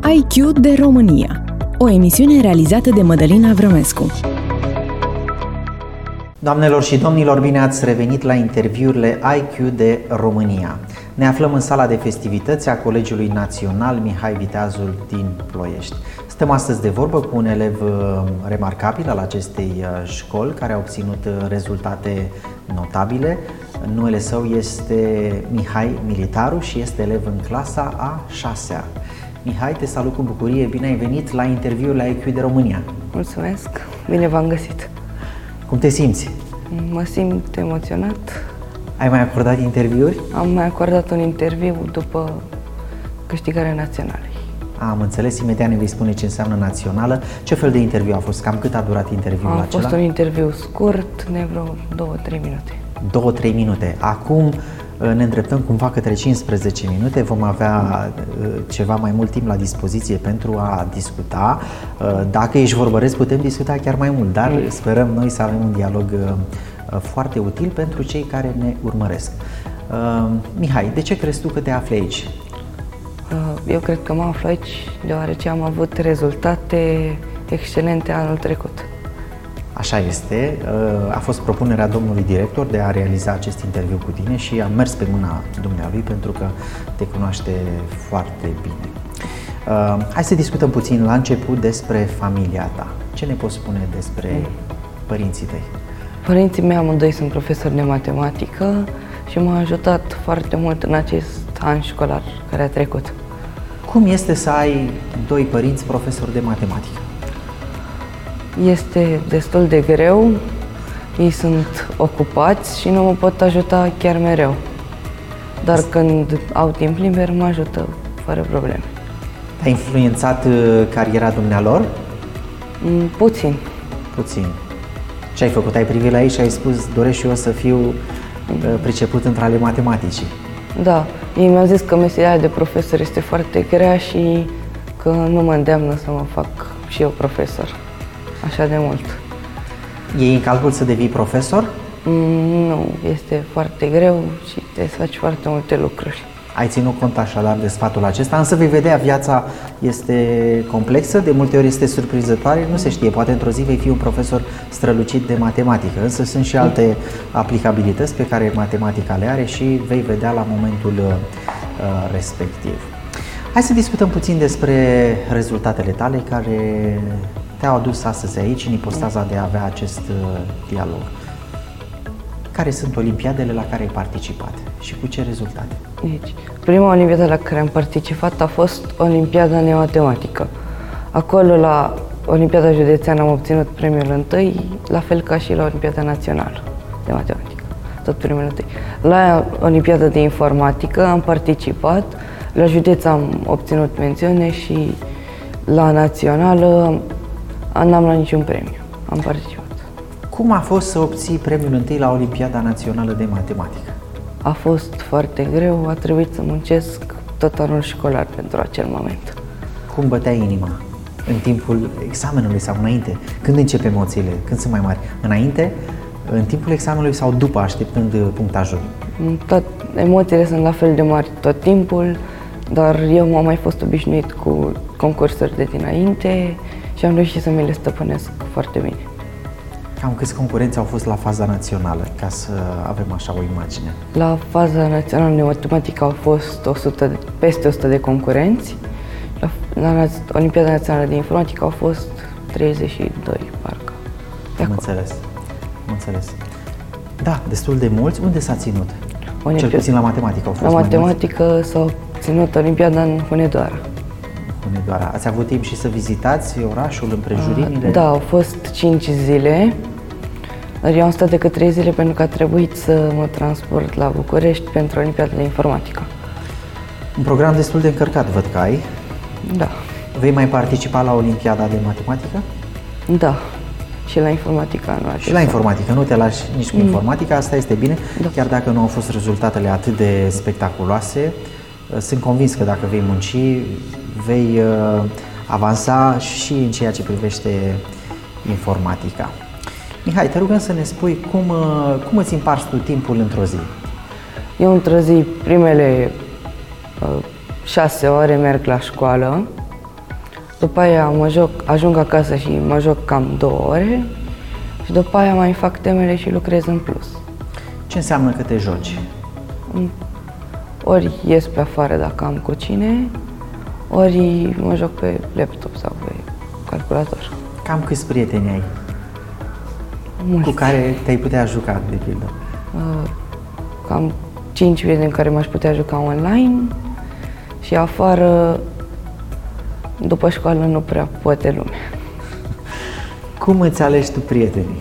IQ de România, o emisiune realizată de Mădălina Vrămescu. Doamnelor și domnilor, bine ați revenit la interviurile IQ de România. Ne aflăm în sala de festivități a Colegiului Național Mihai Viteazul din Ploiești. Stăm astăzi de vorbă cu un elev remarcabil al acestei școli, care a obținut rezultate notabile. Numele său este Mihai Militaru și este elev în clasa a 6-a. Mihai, te salut cu bucurie, bine ai venit la interviul la IQ de România. Mulțumesc, bine v-am găsit. Cum te simți? Mă simt emoționat. Ai mai acordat interviuri? Am mai acordat un interviu după câștigarea naționalei. Am înțeles, imediat ne vei spune ce înseamnă națională. Ce fel de interviu a fost? Cam cât a durat interviul acela? A fost un interviu scurt, de vreo 2-3 minute. 2-3 minute. Acum ne îndreptăm cumva către 15 minute. Vom avea ceva mai mult timp la dispoziție pentru a discuta. Dacă ești vorbăresc, putem discuta chiar mai mult, dar sperăm noi să avem un dialog foarte util pentru cei care ne urmăresc. Mihai, de ce crezi tu că te afli aici? Eu cred că mă aflu aici deoarece am avut rezultate excelente anul trecut. Așa este, a fost propunerea domnului director de a realiza acest interviu cu tine și am mers pe mâna dumnealui pentru că te cunoaște foarte bine. Hai să discutăm puțin la început despre familia ta. Ce ne poți spune despre părinții tăi? Părinții mei amândoi sunt profesori de matematică și m-au ajutat foarte mult în acest an școlar care a trecut. Cum este să ai doi părinți profesori de matematică? Este destul de greu, ei sunt ocupați și nu mă pot ajuta chiar mereu. Dar când au timp liber, mă ajută fără probleme. Te-a influențat cariera dumnealor? Puțin. Puțin. Ce ai făcut? Ai privit la ei și ai spus, doresc și eu să fiu priceput între ale matematicii. Da, ei mi-au zis că meseria de profesor este foarte grea și că nu mă îndeamnă să mă fac și eu profesor așa de mult. Iei în calcul să devii profesor? Nu, este foarte greu și trebuie să faci foarte multe lucruri. Ai ținut cont așadar de sfatul acesta, însă vei vedea, viața este complexă, de multe ori este surprinzătoare, nu se știe, poate într-o zi vei fi un profesor strălucit de matematică, însă sunt și alte aplicabilități pe care matematica le are și vei vedea la momentul respectiv. Hai să discutăm puțin despre rezultatele tale care te-au adus astăzi aici în ipostaza de a avea acest dialog. Care sunt olimpiadele la care ai participat și cu ce rezultate? Deci, prima olimpiadă la care am participat a fost Olimpiada de Matematică. Acolo, la Olimpiada Județeană, am obținut premiul întâi, la fel ca și la Olimpiada Națională de Matematică, tot premiul întâi. La Olimpiada de Informatică am participat, la județ am obținut mențiune și la Națională n-am luat niciun premiu, am participat. Cum a fost să obții premiul întâi la Olimpiada Națională de Matematică? A fost foarte greu, a trebuit să muncesc tot anul școlar pentru acel moment. Cum bătea inima? În timpul examenului sau înainte? Când încep emoțiile? Când sunt mai mari? Înainte, în timpul examenului sau după, așteptând punctajul? Emoțiile sunt la fel de mari tot timpul, dar eu m-am mai fost obișnuit cu concursuri de dinainte și am reușit să mi le stăpânesc foarte bine. Cam câți concurenți au fost la faza națională, ca să avem așa o imagine? La faza națională de matematică au fost peste 100 de concurenți. La Olimpiada Națională de Informatică au fost 32, parcă. Am înțeles. Da, destul de mulți. Unde s-a ținut? Cel puțin la matematică au fost la matematică s-a ținut Olimpiada în Hunedoara. Hunedoara. Ați avut timp și să vizitați orașul, împrejurimile? Da, au fost 5 zile, dar eu am stat decât 3 zile pentru că a trebuit să mă transport la București pentru Olimpiada de Informatică. Un program destul de încărcat, văd că ai. Da. Vei mai participa la Olimpiada de Matematică? Da. Și la informatică nu. Și la informatică, nu te lași nici cu informatica, asta este bine, da. Chiar dacă nu au fost rezultatele atât de spectaculoase, sunt convins că dacă vei munci, vei avansa și în ceea ce privește informatica. Mihai, te rugăm să ne spui cum îți împarți tu timpul într-o zi? Eu într-o zi, primele 6 ore merg la școală, După aia ajung acasă și mă joc cam 2 ore și după aia mai fac temele și lucrez în plus. Ce înseamnă că te joci? Ori ies pe afară dacă am cu cine, ori mă joc pe laptop sau pe calculator. Cam câți prieteni ai? Mulți. Cu care te-ai putea juca, de pildă? Cam 5 prieteni care m-aș putea juca online și afară, după școală, nu prea poate lumea. Cum îți alegi tu prietenii?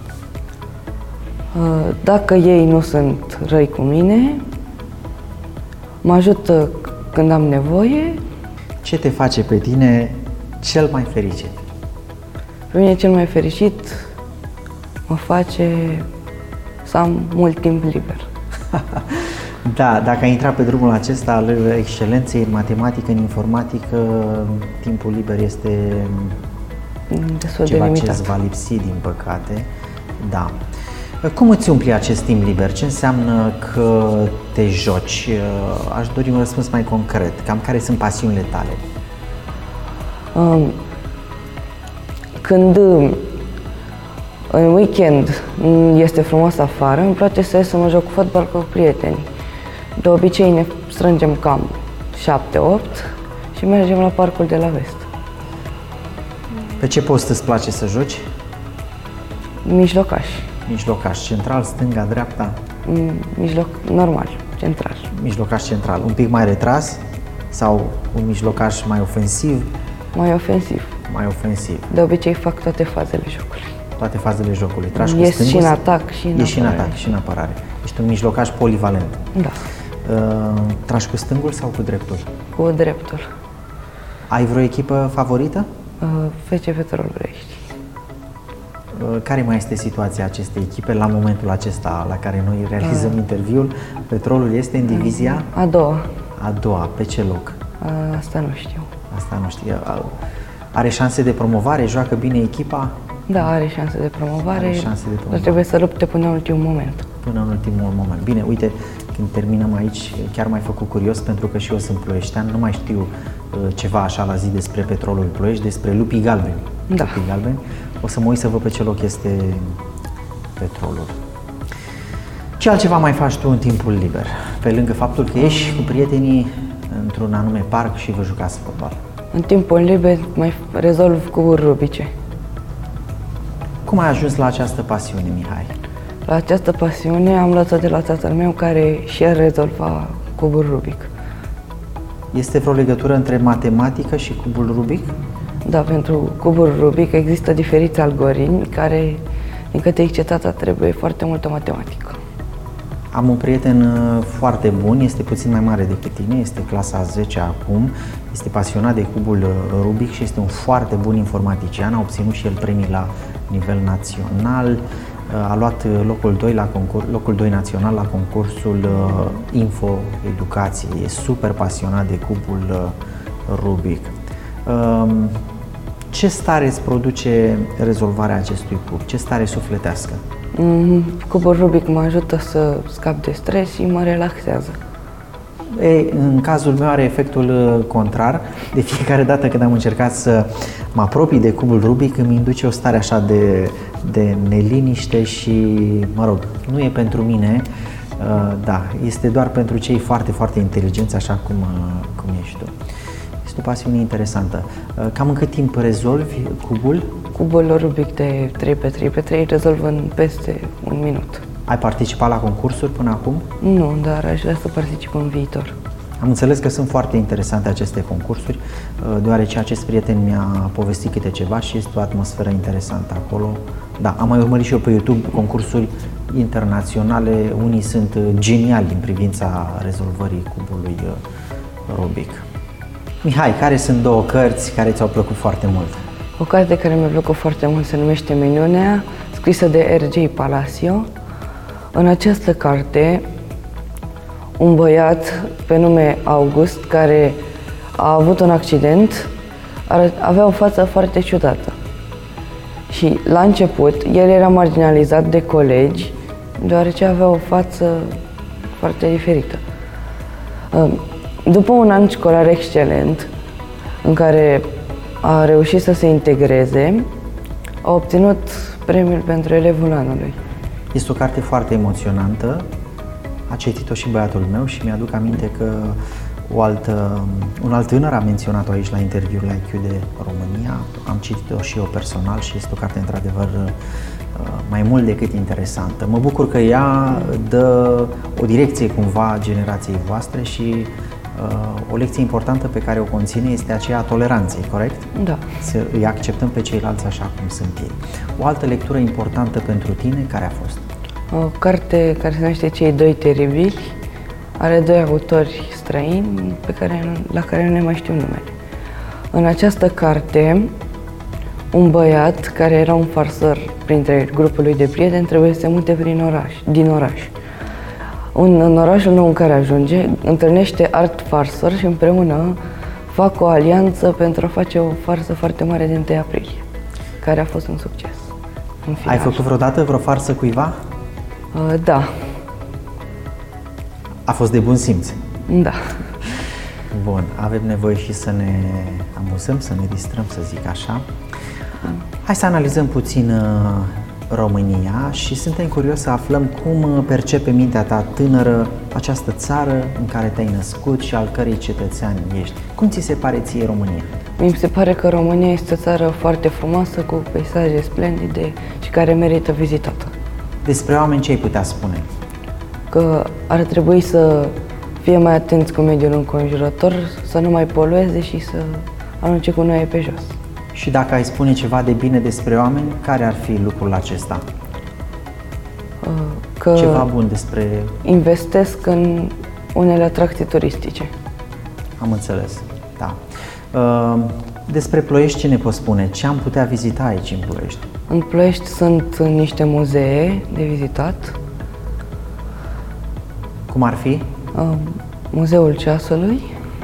Dacă ei nu sunt răi cu mine, mă ajută când am nevoie. Ce te face pe tine cel mai fericit? Pe mine cel mai fericit mă face să am mult timp liber. Da, dacă ai intrat pe drumul acesta al excelenței în matematică, în informatică, timpul liber este destul ceva de limitat. ce îți va lipsi, din păcate. Da. Cum îți umpli acest timp liber? Ce înseamnă că te joci? Aș dori un răspuns mai concret. Cam care sunt pasiunile tale? Când în weekend este frumos afară, îmi place să ies să mă joc fotbal cu prieteni. De obicei ne strângem cam 7-8 și mergem la parcul de la Vest. Pe ce post îți place să joci? Mijlocaș. Mijlocaș central, stânga, dreapta? Mijloc normal, central. Mijlocaș central. Un pic mai retras sau un mijlocaș mai ofensiv? Mai ofensiv. Mai ofensiv. De obicei fac toate fazele jocului. Toate fazele jocului. Tragi cu Ies stângul? și în atac și în Ești și în apărare. atac și în apărare. Ești un mijlocaș polivalent. Da, Tragi cu stângul sau cu dreptul? cu dreptul. Ai vreo echipă favorită? FC Petrol Brești. Care mai este situația acestei echipe la momentul acesta la care noi realizăm interviul? Petrolul este în divizia A doua. a doua. Pe ce loc? Asta nu știu. Asta nu știu. Are șanse de promovare? Joacă bine echipa? Da, are șanse de promovare, Are șanse de promovare. dar trebuie să lupte până în ultimul moment. Până în ultimul moment. Bine, uite, când terminăm aici, chiar m-ai făcut curios, pentru că și eu sunt ploieștean, nu mai știu ceva așa la zi despre Petrolul Ploiești, despre lupii galbeni. Da. Lupii galbeni. O să mă uit să văd pe ce loc este Petrolul. Ce altceva mai faci tu în timpul liber? Pe lângă faptul că ieși cu prietenii într-un anume parc și vă jucați fotbal. În timpul liber mai rezolv cuburi rubice. Cum ai ajuns la această pasiune, Mihai? La această pasiune am luat-o de la tatăl meu, care și el rezolva cubul Rubic. Este vreo legătură între matematică și cubul Rubic? Da, pentru cubul Rubic există diferiți algoritmi care, din câte zice tata, trebuie foarte multă matematică. Am un prieten foarte bun, este puțin mai mare decât tine, este clasa a 10 acum, este pasionat de cubul Rubic și este un foarte bun informatician, a obținut și el premii la nivel național, a luat locul 2 național la concursul Info Educație, e super pasionat de cubul Rubic. Ce stare îți produce rezolvarea acestui cub? Ce stare sufletească? Cubul Rubic mă ajută să scap de stres și mă relaxează. În cazul meu are efectul contrar. De fiecare dată când am încercat să mă apropii de cubul Rubic, îmi induce o stare așa de neliniște și, mă rog, nu e pentru mine, da, este doar pentru cei foarte, foarte inteligenți, așa cum ești tu. Este o pasiune interesantă. Cam în cât timp rezolvi cubul? Cubul Rubic de 3x3x3 rezolv în peste un minut. Ai participat la concursuri până acum? Nu, dar aș vrea să particip în viitor. Am înțeles că sunt foarte interesante aceste concursuri, deoarece acest prieten mi-a povestit câte ceva și este o atmosferă interesantă acolo. Da, am mai urmărit și eu pe YouTube concursuri internaționale, unii sunt geniali în privința rezolvării cubului Rubic. Mihai, care sunt două cărți care ți-au plăcut foarte mult? O carte care mi-a plăcut foarte mult se numește Minunea, scrisă de R.J. Palacio. În această carte, un băiat pe nume August, care a avut un accident, avea o față foarte ciudată. Și la început, el era marginalizat de colegi, deoarece avea o față foarte diferită. După un an școlar excelent, în care a reușit să se integreze, a obținut premiul pentru elevul anului. Este o carte foarte emoționantă, a citit-o și băiatul meu și mi-aduc aminte că un alt tânăr a menționat-o aici la interviul la IQ de România. Am citit-o și eu personal și este o carte într-adevăr mai mult decât interesantă. Mă bucur că ea dă o direcție cumva generației voastre și o lecție importantă pe care o conține este aceea a toleranței, corect? Da. Să îi acceptăm pe ceilalți așa cum sunt ei. O altă lectură importantă pentru tine, care a fost? O carte care se numește Cei doi teribili, are doi autori străini la care nu ne mai știu numele. În această carte, un băiat care era un farsăr printre grupul lui de prieteni trebuie să se mute din oraș. În orașul nou în care ajunge, întâlnește alt farsăr și împreună fac o alianță pentru a face o farsă foarte mare din 1 aprilie, care a fost un succes. Ai făcut vreodată vreo farsă cuiva? Da. A fost de bun simț? Da. Bun, avem nevoie și să ne amuzăm, să ne distrăm, să zic așa. Hai să analizăm puțin România și suntem curioși să aflăm cum percepe mintea ta tânără această țară în care te-ai născut și al cărei cetățean ești. Cum ți se pare ție România? Mi se pare că România este o țară foarte frumoasă, cu peisaje splendide și care merită vizitată. Despre oameni ce ai putea spune? Că ar trebui să fie mai atenți cu mediul înconjurător, să nu mai polueze și să arunce cu noi pe jos. Și dacă ai spune ceva de bine despre oameni, care ar fi lucrul acesta? Că ceva bun despre... investesc în unele atracții turistice. Am înțeles, da. Despre Ploiești ce ne poți spune? Ce am putea vizita aici în Ploiești? În Ploiești sunt niște muzee de vizitat. Cum ar fi? Muzeul Ceasului.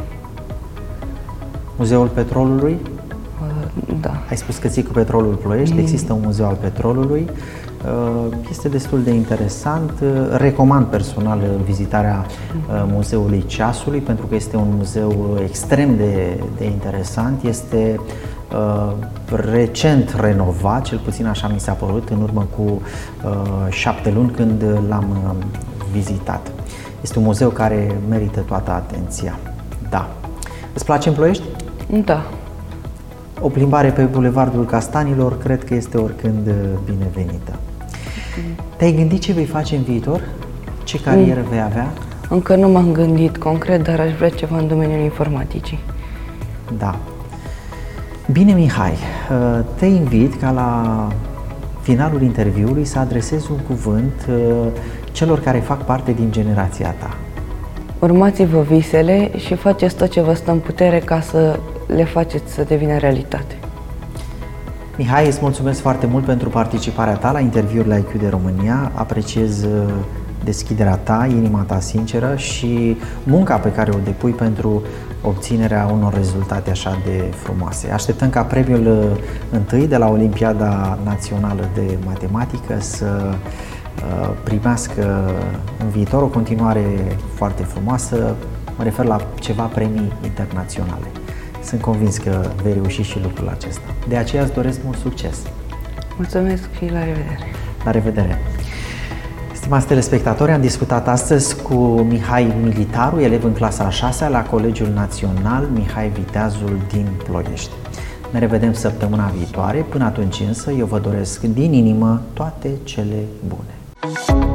Muzeul Petrolului? Da. Ai spus că ții cu Petrolul Ploiești, există un muzeu al petrolului. Este destul de interesant. Recomand personal vizitarea Muzeului Ceasului pentru că este un muzeu extrem de interesant. Este recent renovat, cel puțin așa mi s-a părut, în urmă cu 7 luni când l-am vizitat. Este un muzeu care merită toată atenția. Da. Îți place în Ploiești? Da. O plimbare pe Bulevardul Castanilor cred că este oricând binevenită. Te-ai gândit ce vei face în viitor? Ce carieră vei avea? Încă nu m-am gândit concret, dar aș vrea ceva în domeniul informaticii. Da. Bine, Mihai, te invit ca la finalul interviului să adresezi un cuvânt celor care fac parte din generația ta. Urmați-vă visele și faceți tot ce vă stă în putere ca să le faceți să devină realitate. Mihai, îți mulțumesc foarte mult pentru participarea ta la interviul la IQ de România. Apreciez deschiderea ta, inima ta sinceră și munca pe care o depui pentru obținerea unor rezultate așa de frumoase. Așteptăm ca premiul întâi de la Olimpiada Națională de Matematică să primească în viitor o continuare foarte frumoasă. Mă refer la ceva premii internaționale. Sunt convins că vei reuși și lucrul acesta. De aceea îți doresc mult succes. Mulțumesc și la revedere. La revedere. Stimați telespectatori, am discutat astăzi cu Mihai Militaru, elev în clasa a 6-a la Colegiul Național Mihai Viteazul din Ploiești. Ne revedem săptămâna viitoare. Până atunci însă, eu vă doresc din inimă toate cele bune.